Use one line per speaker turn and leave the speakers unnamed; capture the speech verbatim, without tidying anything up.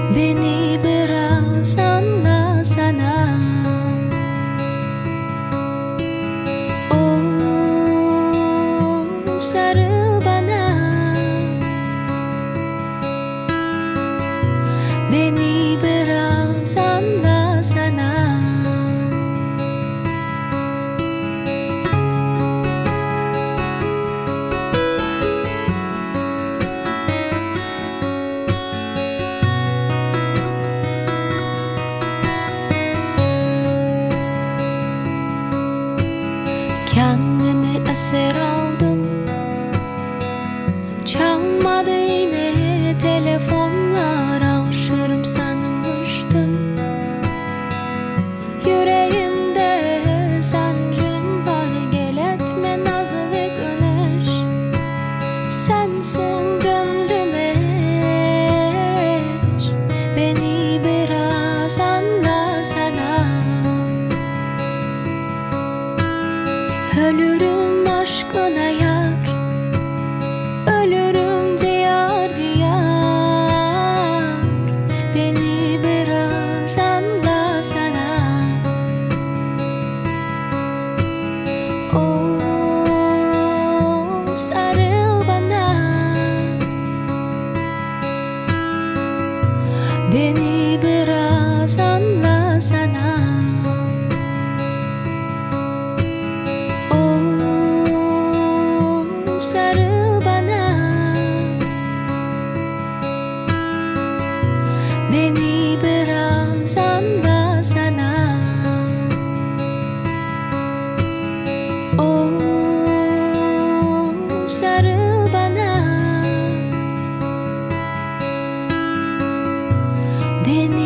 Beni biraz anlasana. Oh, sarıl bana. Beni biraz anlasana. Kendimi esir aldım. Çalmadı yine telefonlar, aşırım sanmıştım. Yüreğimde sancım var, gel etme naz ve güneş. Sensin gönlüm eş. Beni biraz anlasana. Ölürüm aşkına yar, ölürüm diyar diyar. Beni biraz anlasana. Oh, sarıl bana. Beni biraz anlasana. Sarıl bana. Beni biraz anlasana. Oh, sarıl bana. Beni